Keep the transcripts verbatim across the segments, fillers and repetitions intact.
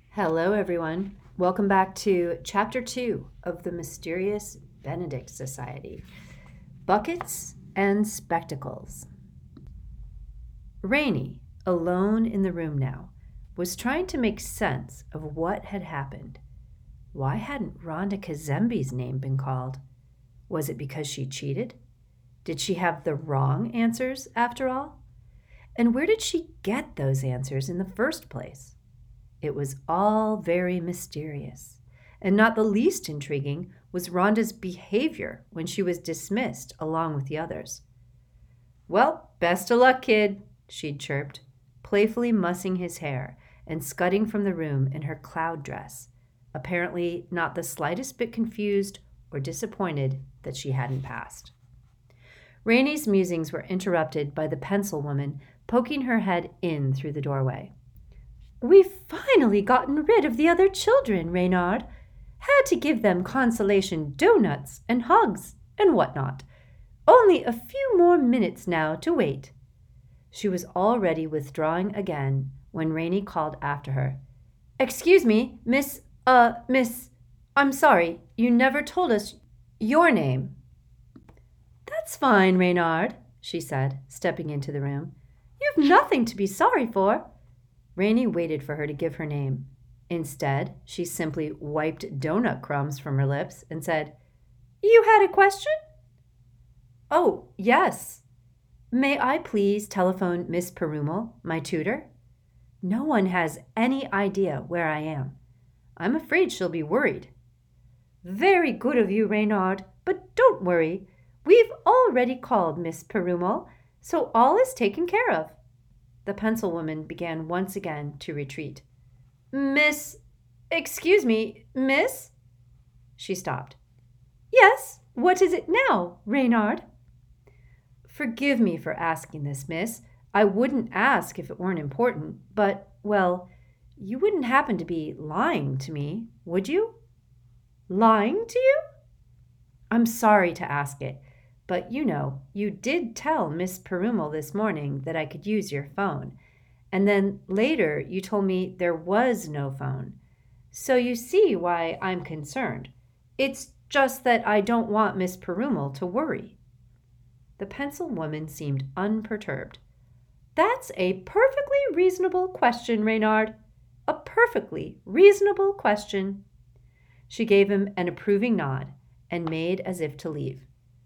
Hello, everyone. Welcome back to Chapter two of the Mysterious Benedict Society Buckets and Spectacles. Rainey, alone in the room now, was trying to make sense of what had happened. Why hadn't Rhonda Kazembe's name been called? Was it because she cheated? Did she have the wrong answers after all? And where did she get those answers in the first place? It was all very mysterious, and not the least intriguing was Rhonda's behavior when she was dismissed along with the others. "Well, best of luck, kid," she'd chirped, playfully mussing his hair and scudding from the room in her cloud dress, apparently not the slightest bit confused or disappointed that she hadn't passed. Rainey's musings were interrupted by the pencil woman poking her head in through the doorway. "We've finally gotten rid of the other children, Reynard. Had to give them consolation doughnuts and hugs and whatnot. Only a few more minutes now to wait." She was already withdrawing again when Rainey called after her. "Excuse me, Miss, uh, Miss, I'm sorry, you never told us your name." "That's fine, Reynard," she said, stepping into the room. "You've nothing to be sorry for." Rainey waited for her to give her name. Instead, she simply wiped donut crumbs from her lips and said, "You had a question?" "Oh, yes. May I please telephone Miss Perumal, my tutor? No one has any idea where I am. I'm afraid she'll be worried." "Very good of you, Reynard, but don't worry. We've already called Miss Perumal, so all is taken care of." The pencil woman began once again to retreat. "Miss, excuse me, miss?" She stopped. "Yes, what is it now, Reynard?" "Forgive me for asking this, miss. I wouldn't ask if it weren't important, but, well, you wouldn't happen to be lying to me, would you?" "Lying to you?" "I'm sorry to ask it, but you know, you did tell Miss Perumal this morning that I could use your phone, and then later you told me there was no phone. So you see why I'm concerned. It's just that I don't want Miss Perumal to worry." The pencil woman seemed unperturbed. "That's a perfectly reasonable question, Reynard. A perfectly reasonable question." She gave him an approving nod and made as if to leave.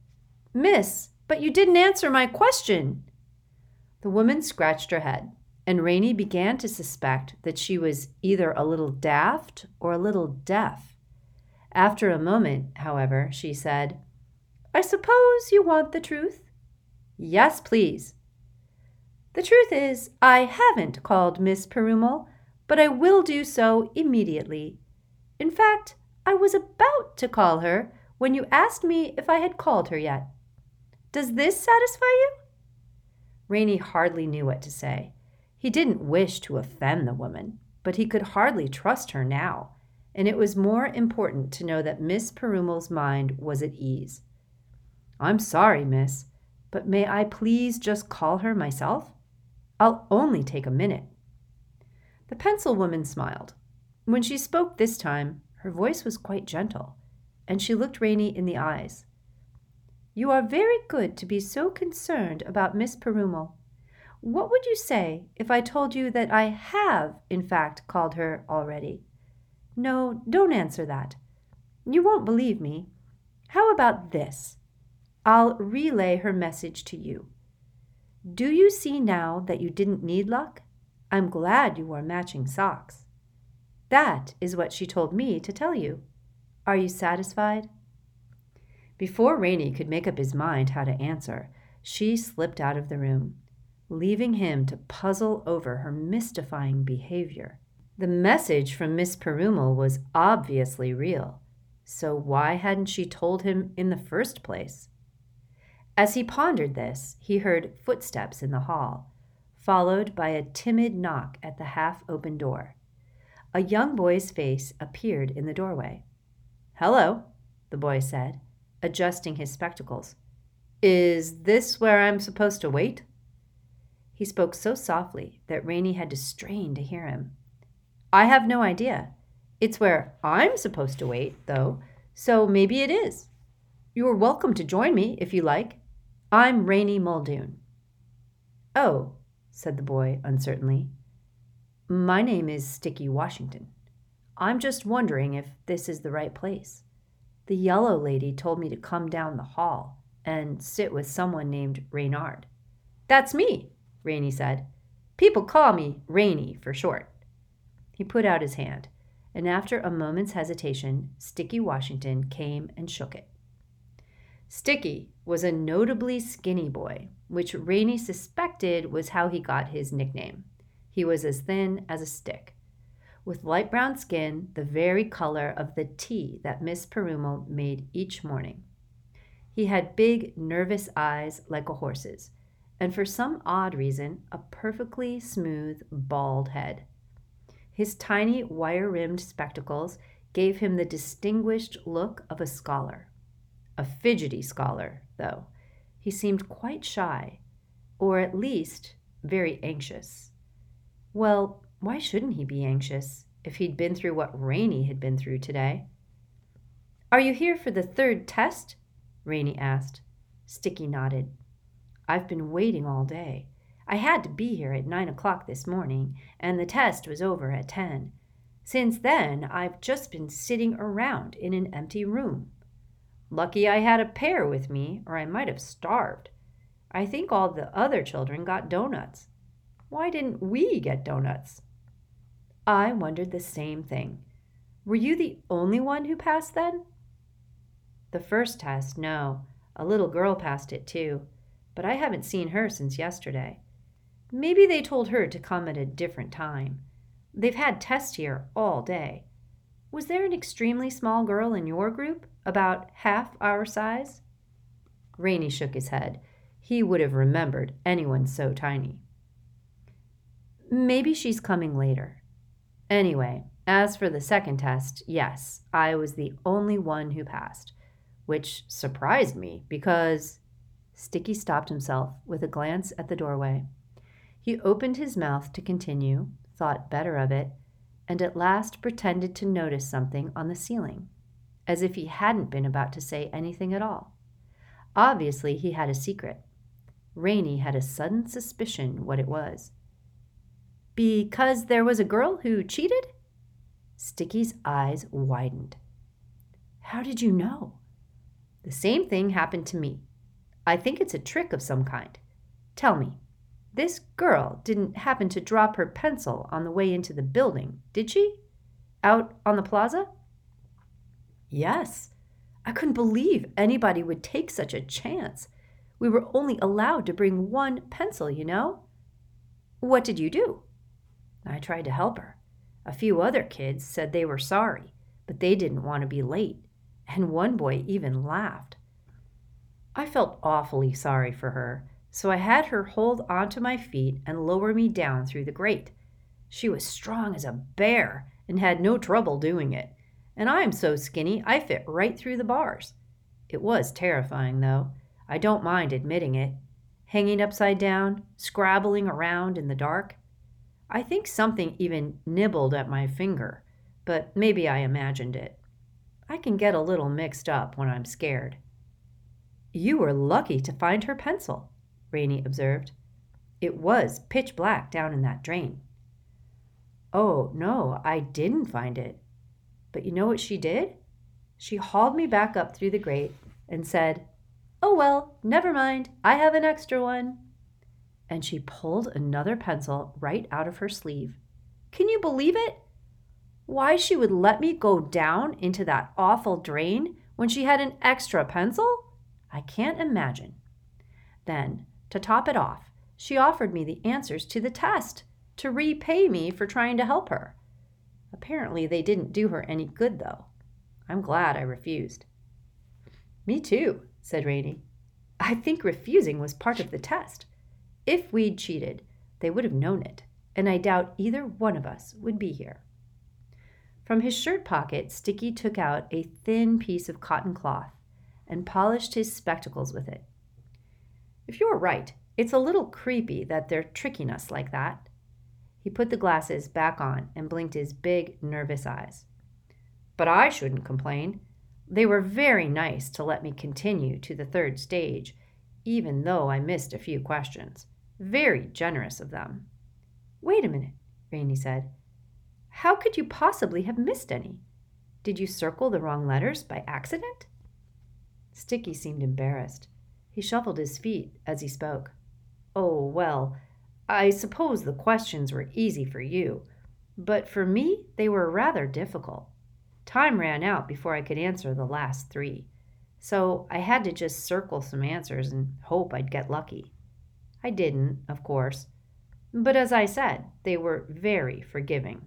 "Miss, but you didn't answer my question." The woman scratched her head, and Rainey began to suspect that she was either a little daft or a little deaf. After a moment, however, she said, "I suppose you want the truth?" "Yes, please." "The truth is, I haven't called Miss Perumal, but I will do so immediately. In fact, I was about to call her when you asked me if I had called her yet. Does this satisfy you?" Rainey hardly knew what to say. He didn't wish to offend the woman, but he could hardly trust her now, and it was more important to know that Miss Perumal's mind was at ease. "I'm sorry, miss, but may I please just call her myself? I'll only take a minute." The pencil woman smiled. When she spoke this time, her voice was quite gentle, and she looked Rainey in the eyes. "You are very good to be so concerned about Miss Perumal. What would you say if I told you that I have, in fact, called her already? No, don't answer that. You won't believe me. How about this? I'll relay her message to you. Do you see now that you didn't need luck? I'm glad you wore matching socks. That is what she told me to tell you. Are you satisfied?" Before Rainey could make up his mind how to answer, she slipped out of the room, leaving him to puzzle over her mystifying behavior. The message from Miss Perumal was obviously real, so why hadn't she told him in the first place? As he pondered this, he heard footsteps in the hall, followed by a timid knock at the half-open door. A young boy's face appeared in the doorway. "Hello," the boy said, adjusting his spectacles. "Is this where I'm supposed to wait?" He spoke so softly that Rainey had to strain to hear him. I have no idea. It's where I'm supposed to wait, though, so maybe it is. You're welcome to join me if you like. I'm Rainey Muldoon." "Oh," said the boy uncertainly. "My name is Sticky Washington. I'm just wondering if this is the right place. The yellow lady told me to come down the hall and sit with someone named Reynard." "That's me," Rainey said. "People call me Rainey for short." He put out his hand, and after a moment's hesitation, Sticky Washington came and shook it. Sticky was a notably skinny boy, which Rainey suspected was how he got his nickname. He was as thin as a stick, with light brown skin, the very color of the tea that Miss Perumal made each morning. He had big, nervous eyes like a horse's, and for some odd reason, a perfectly smooth, bald head. His tiny, wire-rimmed spectacles gave him the distinguished look of a scholar. A fidgety scholar, though. He seemed quite shy, or at least very anxious. Well, why shouldn't he be anxious if he'd been through what Rainey had been through today? "Are you here for the third test?" Rainey asked. Sticky nodded. "I've been waiting all day. I had to be here at nine o'clock this morning, and the test was over at ten. Since then, I've just been sitting around in an empty room. Lucky I had a pear with me, or I might have starved. I think all the other children got donuts. Why didn't we get donuts?" I wondered the same thing. Were you the only one who passed then? "The first test, no. A little girl passed it too, but I haven't seen her since yesterday. Maybe they told her to come at a different time. They've had tests here all day. Was there an extremely small girl in your group, about half our size?" Rainey shook his head. He would have remembered anyone so tiny. "Maybe she's coming later. Anyway, as for the second test, yes, I was the only one who passed, which surprised me because—" Sticky stopped himself with a glance at the doorway. He opened his mouth to continue, thought better of it, and at last pretended to notice something on the ceiling, as if he hadn't been about to say anything at all. Obviously, he had a secret. Rainey had a sudden suspicion what it was. "Because there was a girl who cheated?" Sticky's eyes widened. "How did you know?" "The same thing happened to me. I think it's a trick of some kind. Tell me, this girl didn't happen to drop her pencil on the way into the building, did she? Out on the plaza?" "Yes. I couldn't believe anybody would take such a chance. We were only allowed to bring one pencil, you know." "What did you do?" "I tried to help her. A few other kids said they were sorry, but they didn't want to be late, and one boy even laughed. I felt awfully sorry for her, so I had her hold onto my feet and lower me down through the grate. She was strong as a bear and had no trouble doing it, and I'm so skinny I fit right through the bars. It was terrifying, though. I don't mind admitting it. Hanging upside down, scrabbling around in the dark. I think something even nibbled at my finger, but maybe I imagined it. I can get a little mixed up when I'm scared." "You were lucky to find her pencil," Rainey observed. "It was pitch black down in that drain." "Oh, no, I didn't find it. But you know what she did? She hauled me back up through the grate and said, 'Oh, well, never mind. I have an extra one.' And she pulled another pencil right out of her sleeve. Can you believe it? Why she would let me go down into that awful drain when she had an extra pencil, I can't imagine. Then, to top it off, she offered me the answers to the test to repay me for trying to help her. Apparently they didn't do her any good, though. I'm glad I refused." "Me too," said Rainey. "I think refusing was part of the test. If we'd cheated, they would have known it, and I doubt either one of us would be here." From his shirt pocket, Sticky took out a thin piece of cotton cloth and polished his spectacles with it. "If you're right, it's a little creepy that they're tricking us like that." He put the glasses back on and blinked his big, nervous eyes. But I shouldn't complain. They were very nice to let me continue to the third stage, even though I missed a few questions. Very generous of them. Wait a minute, Rainey said. How could you possibly have missed any? Did you circle the wrong letters by accident? Sticky seemed embarrassed. He shuffled his feet as he spoke. Oh, well, I suppose the questions were easy for you, but for me they were rather difficult. Time ran out before I could answer the last three, so I had to just circle some answers and hope I'd get lucky. I didn't, of course, but as I said, they were very forgiving.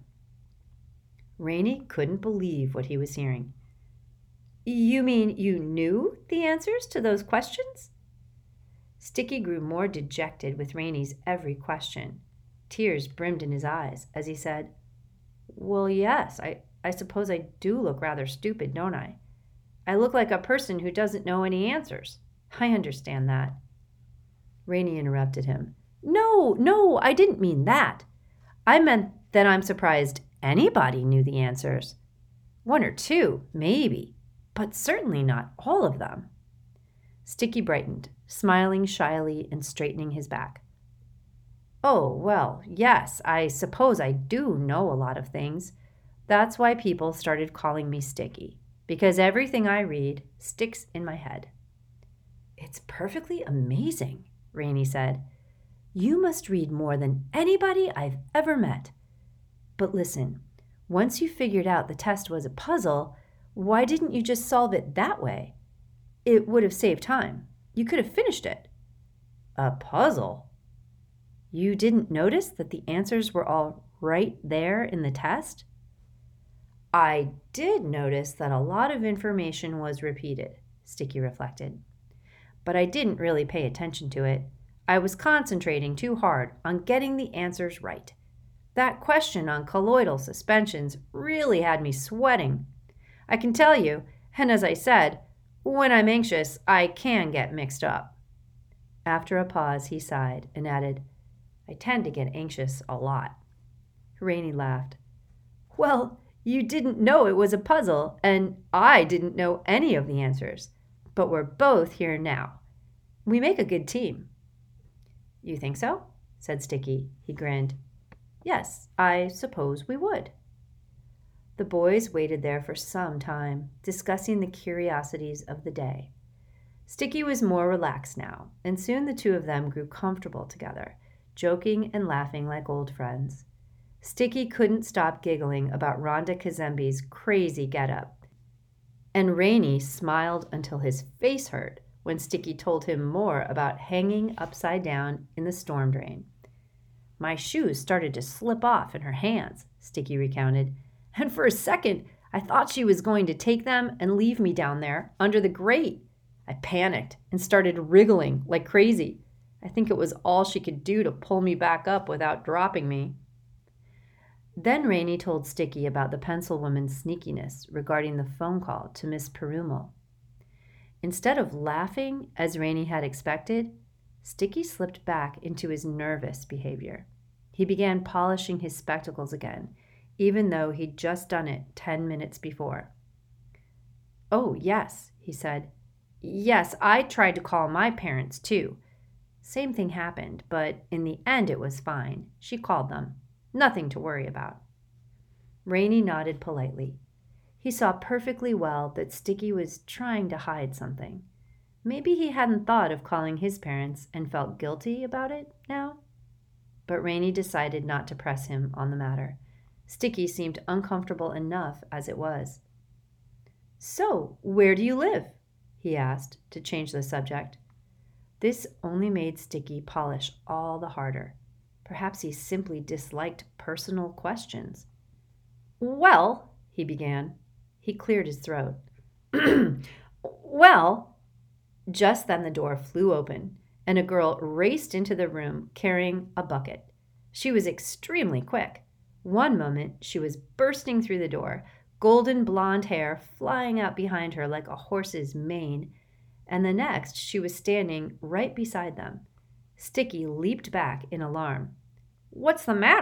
Rainey couldn't believe what he was hearing. You mean you knew the answers to those questions? Sticky grew more dejected with Rainey's every question. Tears brimmed in his eyes as he said, Well, yes, I, I suppose I do look rather stupid, don't I? I look like a person who doesn't know any answers. I understand that. Rainey interrupted him. No, no, I didn't mean that. I meant that I'm surprised anybody knew the answers. One or two, maybe, but certainly not all of them. Sticky brightened, smiling shyly and straightening his back. Oh, well, yes, I suppose I do know a lot of things. That's why people started calling me Sticky, because everything I read sticks in my head. It's perfectly amazing, Rainey said. You must read more than anybody I've ever met. But listen, once you figured out the test was a puzzle, why didn't you just solve it that way? It would have saved time. You could have finished it. A puzzle? You didn't notice that the answers were all right there in the test? I did notice that a lot of information was repeated, Sticky reflected. But I didn't really pay attention to it. I was concentrating too hard on getting the answers right. That question on colloidal suspensions really had me sweating. I can tell you, and as I said, when I'm anxious, I can get mixed up. After a pause, he sighed and added, I tend to get anxious a lot. Rainey laughed. Well, you didn't know it was a puzzle, and I didn't know any of the answers. But we're both here now. We make a good team. You think so? Said Sticky. He grinned. Yes, I suppose we would. The boys waited there for some time, discussing the curiosities of the day. Sticky was more relaxed now, and soon the two of them grew comfortable together, joking and laughing like old friends. Sticky couldn't stop giggling about Rhonda Kazembe's crazy getup, and Rainey smiled until his face hurt when Sticky told him more about hanging upside down in the storm drain. My shoes started to slip off in her hands, Sticky recounted, and for a second I thought she was going to take them and leave me down there under the grate. I panicked and started wriggling like crazy. I think it was all she could do to pull me back up without dropping me. Then Rainey told Sticky about the pencil woman's sneakiness regarding the phone call to Miss Perumal. Instead of laughing, as Rainey had expected, Sticky slipped back into his nervous behavior. He began polishing his spectacles again, even though he'd just done it ten minutes before. Oh, yes, he said. Yes, I tried to call my parents, too. Same thing happened, but in the end it was fine. She called them. Nothing to worry about. Rainey nodded politely. He saw perfectly well that Sticky was trying to hide something. Maybe he hadn't thought of calling his parents and felt guilty about it now. But Rainey decided not to press him on the matter. Sticky seemed uncomfortable enough as it was. So, where do you live? He asked, to change the subject. This only made Sticky polish all the harder. Perhaps he simply disliked personal questions. Well, he began. He cleared his throat. Well, just then the door flew open, and a girl raced into the room carrying a bucket. She was extremely quick. One moment, she was bursting through the door, golden blonde hair flying out behind her like a horse's mane, and the next, she was standing right beside them. Sticky leaped back in alarm. What's the matter?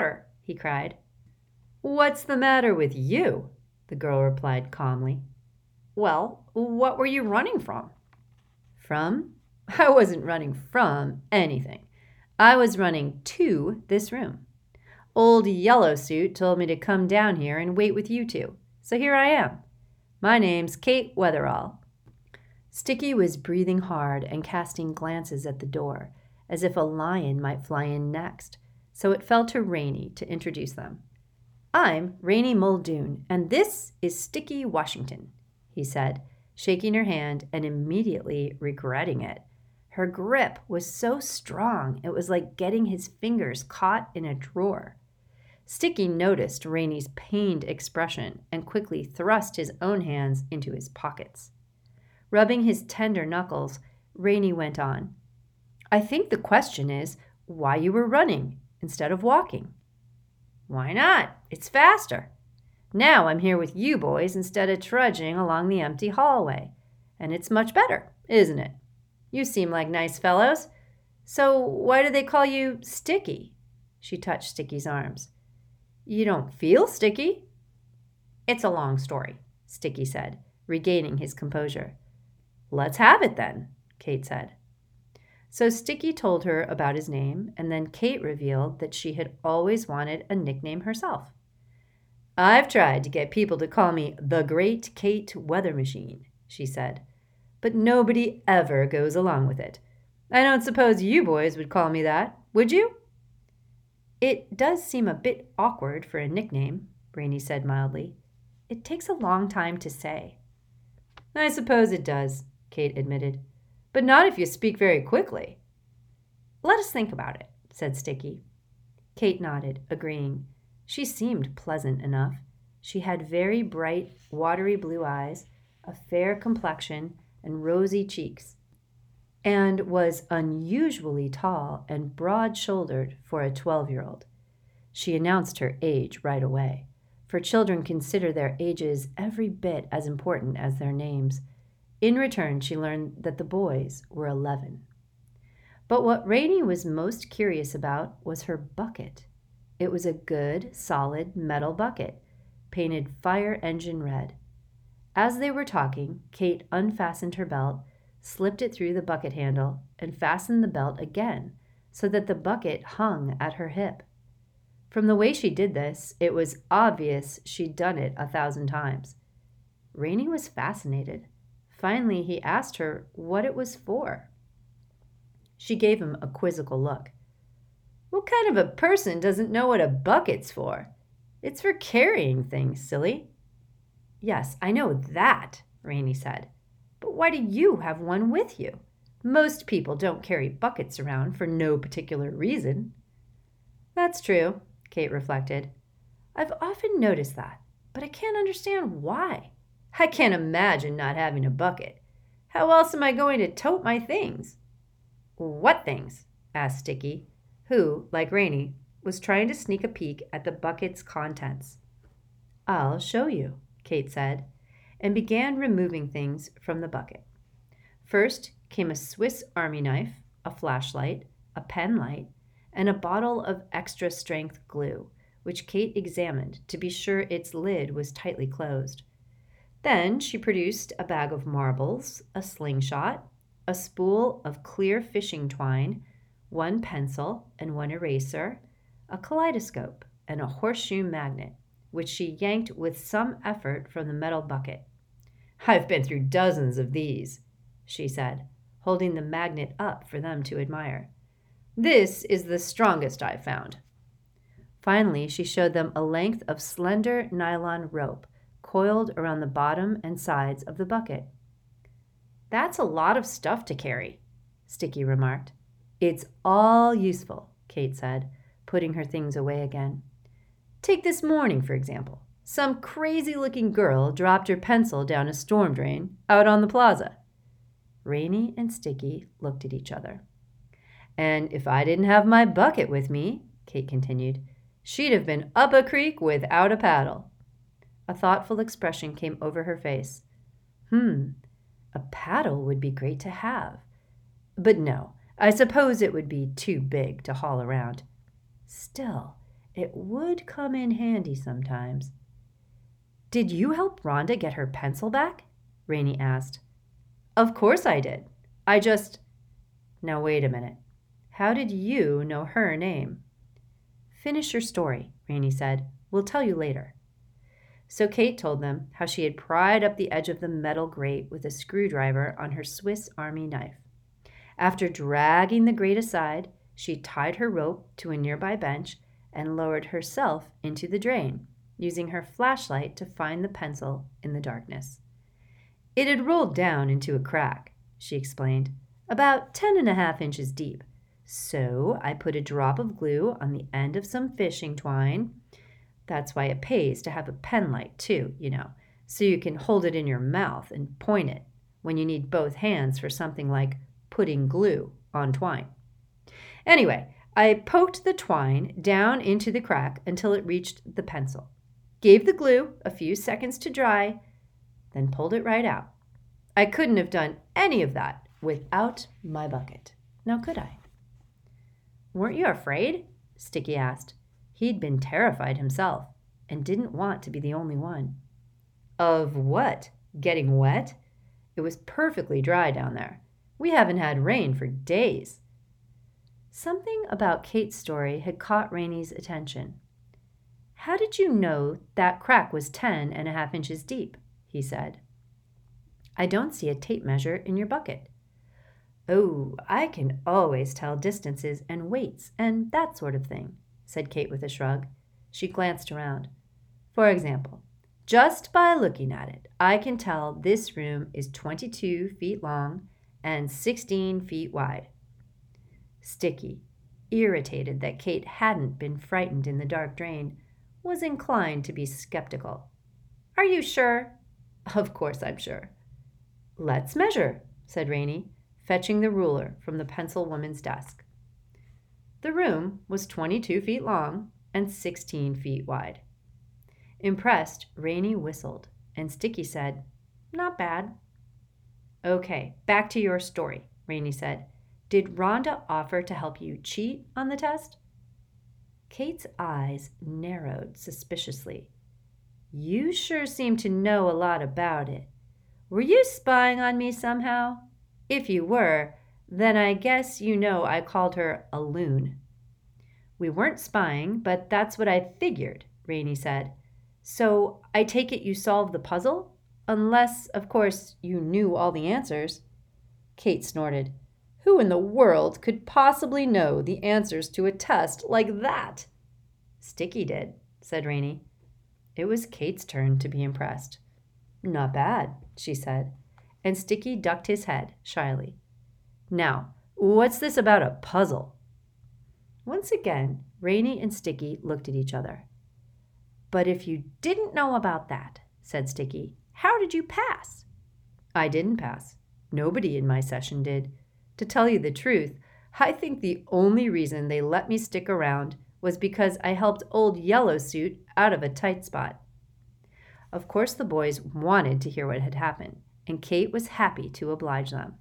he cried. What's the matter with you? The girl replied calmly. Well, what were you running from? From? I wasn't running from anything. I was running to this room. Old Yellowsuit told me to come down here and wait with you two, so here I am. My name's Kate Weatherall. Sticky was breathing hard and casting glances at the door, as if a lion might fly in next, so it fell to Rainey to introduce them. I'm Rainey Muldoon, and this is Sticky Washington, he said, shaking her hand and immediately regretting it. Her grip was so strong it was like getting his fingers caught in a drawer. Sticky noticed Rainey's pained expression and quickly thrust his own hands into his pockets. Rubbing his tender knuckles, Rainey went on. I think the question is why you were running instead of walking. Why not? It's faster. Now I'm here with you boys instead of trudging along the empty hallway. And it's much better, isn't it? You seem like nice fellows. So why do they call you Sticky? She touched Sticky's arms. You don't feel sticky? It's a long story, Sticky said, regaining his composure. Let's have it then, Kate said. So Sticky told her about his name, and then Kate revealed that she had always wanted a nickname herself. I've tried to get people to call me the Great Kate Weather Machine, she said, but nobody ever goes along with it. I don't suppose you boys would call me that, would you? It does seem a bit awkward for a nickname, Rainey said mildly. It takes a long time to say. I suppose it does, Kate admitted, but not if you speak very quickly. Let us think about it, said Sticky. Kate nodded, agreeing. She seemed pleasant enough. She had very bright, watery blue eyes, a fair complexion, and rosy cheeks, and was unusually tall and broad-shouldered for a twelve-year-old. She announced her age right away, for children consider their ages every bit as important as their names. In return, she learned that the boys were eleven. But what Rainey was most curious about was her bucket. It was a good, solid metal bucket, painted fire engine red. As they were talking, Kate unfastened her belt, slipped it through the bucket handle, and fastened the belt again, so that the bucket hung at her hip. From the way she did this, it was obvious she'd done it a thousand times. Rainey was fascinated. Finally, he asked her what it was for. She gave him a quizzical look. What kind of a person doesn't know what a bucket's for? It's for carrying things, silly. Yes, I know that, Rainey said. But why do you have one with you? Most people don't carry buckets around for no particular reason. That's true, Kate reflected. I've often noticed that, but I can't understand why. I can't imagine not having a bucket. How else am I going to tote my things? What things? Asked Sticky, who, like Rainey, was trying to sneak a peek at the bucket's contents. I'll show you, Kate said, and began removing things from the bucket. First came a Swiss Army knife, a flashlight, a pen light, and a bottle of extra-strength glue, which Kate examined to be sure its lid was tightly closed. Then she produced a bag of marbles, a slingshot, a spool of clear fishing twine, one pencil and one eraser, a kaleidoscope, and a horseshoe magnet, which she yanked with some effort from the metal bucket. I've been through dozens of these, she said, holding the magnet up for them to admire. This is the strongest I've found. Finally, she showed them a length of slender nylon rope coiled around the bottom and sides of the bucket. That's a lot of stuff to carry, Sticky remarked. It's all useful, Kate said, putting her things away again. Take this morning, for example. Some crazy-looking girl dropped her pencil down a storm drain out on the plaza. Rainey and Sticky looked at each other. And if I didn't have my bucket with me, Kate continued, she'd have been up a creek without a paddle. A thoughtful expression came over her face. Hmm, a paddle would be great to have. But no, I suppose it would be too big to haul around. Still, It would come in handy sometimes. Did you help Rhonda get her pencil back? Rainey asked. Of course I did. I just... Now wait a minute. How did you know her name? Finish your story, Rainey said. We'll tell you later. So Kate told them how she had pried up the edge of the metal grate with a screwdriver on her Swiss Army knife. After dragging the grate aside, she tied her rope to a nearby bench and lowered herself into the drain, using her flashlight to find the pencil in the darkness. It had rolled down into a crack, she explained, about ten and a half inches deep. So I put a drop of glue on the end of some fishing twine. That's why it pays to have a pen light too, you know, so you can hold it in your mouth and point it when you need both hands for something like putting glue on twine. Anyway, I poked the twine down into the crack until it reached the pencil, gave the glue a few seconds to dry, then pulled it right out. I couldn't have done any of that without my bucket. Now could I? Weren't you afraid? Sticky asked. He'd been terrified himself and didn't want to be the only one. Of what? Getting wet? It was perfectly dry down there. We haven't had rain for days. Something about Kate's story had caught Rainey's attention. How did you know that crack was ten and a half inches deep? He said. I don't see a tape measure in your bucket. Oh, I can always tell distances and weights and that sort of thing, said Kate with a shrug. She glanced around. For example, just by looking at it, I can tell this room is twenty-two feet long and sixteen feet wide. Sticky, irritated that Kate hadn't been frightened in the dark drain, was inclined to be skeptical. Are you sure? Of course I'm sure. Let's measure, said Rainey, fetching the ruler from the pencil woman's desk. The room was twenty-two feet long and sixteen feet wide. Impressed, Rainey whistled, and Sticky said, Not bad. Okay, back to your story, Rainey said. Did Rhonda offer to help you cheat on the test? Kate's eyes narrowed suspiciously. You sure seem to know a lot about it. Were you spying on me somehow? If you were, then I guess you know I called her a loon. We weren't spying, but that's what I figured, Rainey said. So I take it you solved the puzzle? Unless, of course, you knew all the answers. Kate snorted. Who in the world could possibly know the answers to a test like that? Sticky did, said Rainey. It was Kate's turn to be impressed. Not bad, she said, and Sticky ducked his head shyly. Now, what's this about a puzzle? Once again, Rainey and Sticky looked at each other. But if you didn't know about that, said Sticky, how did you pass? I didn't pass. Nobody in my session did. To tell you the truth, I think the only reason they let me stick around was because I helped old Yellowsuit out of a tight spot. Of course, the boys wanted to hear what had happened, and Kate was happy to oblige them.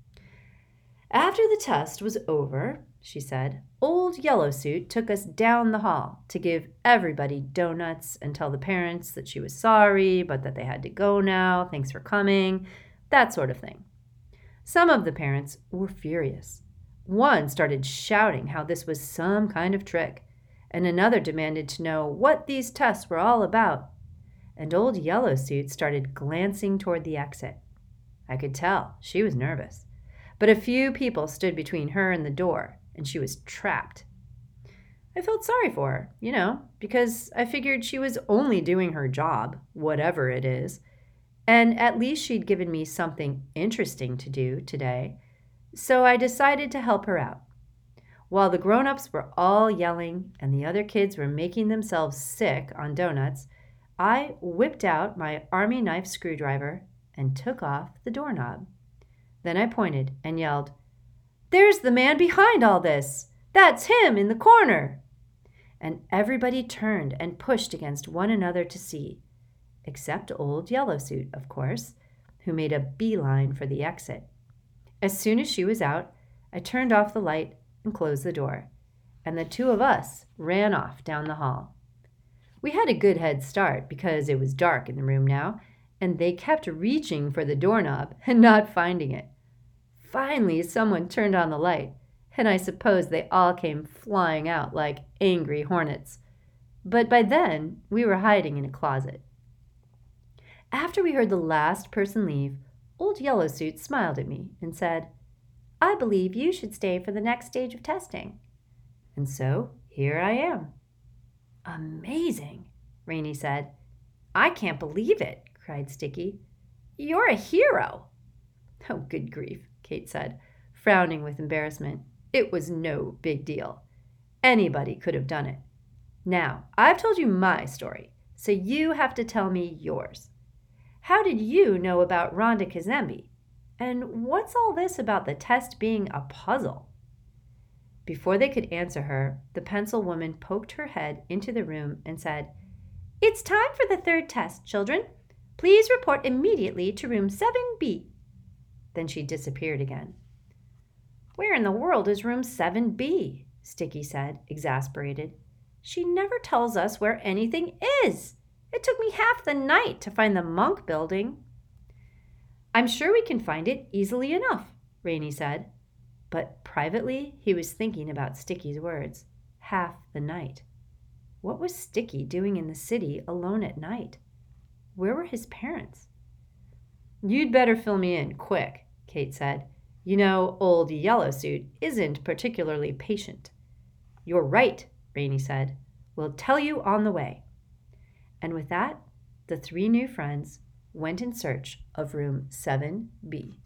After the test was over, she said, old Yellowsuit took us down the hall to give everybody donuts and tell the parents that she was sorry, but that they had to go now, thanks for coming, that sort of thing. Some of the parents were furious. One started shouting how this was some kind of trick, and another demanded to know what these tests were all about. And old Yellowsuit started glancing toward the exit. I could tell she was nervous, but a few people stood between her and the door, and she was trapped. I felt sorry for her, you know, because I figured she was only doing her job, whatever it is, and at least she'd given me something interesting to do today, so I decided to help her out. While the grown-ups were all yelling and the other kids were making themselves sick on donuts, I whipped out my army knife screwdriver and took off the doorknob. Then I pointed and yelled, There's the man behind all this! That's him in the corner! And everybody turned and pushed against one another to see, except old Yellowsuit, of course, who made a beeline for the exit. As soon as she was out, I turned off the light and closed the door, and the two of us ran off down the hall. We had a good head start because it was dark in the room now, and they kept reaching for the doorknob and not finding it. Finally, someone turned on the light, and I suppose they all came flying out like angry hornets. But by then, we were hiding in a closet. After we heard the last person leave, Old Yellowsuit smiled at me and said, "I believe you should stay for the next stage of testing." And so, here I am. "Amazing," Rainy said. "I can't believe it," cried Sticky. "You're a hero." "Oh, good grief," Kate said, frowning with embarrassment. "It was no big deal. Anybody could have done it. Now, I've told you my story, so you have to tell me yours. How did you know about Rhonda Kazembe? And what's all this about the test being a puzzle?" Before they could answer her, the pencil woman poked her head into the room and said, "It's time for the third test, children. Please report immediately to room seven B. Then she disappeared again. "Where in the world is room seven B? Sticky said, exasperated. "She never tells us where anything is. It took me half the night to find the Monk building." "I'm sure we can find it easily enough," Rainy said. But privately, he was thinking about Sticky's words. Half the night. What was Sticky doing in the city alone at night? Where were his parents? "You'd better fill me in, quick," Kate said. "You know, Old Yellowsuit isn't particularly patient." "You're right," Rainy said. "We'll tell you on the way." And with that, the three new friends went in search of room seven B.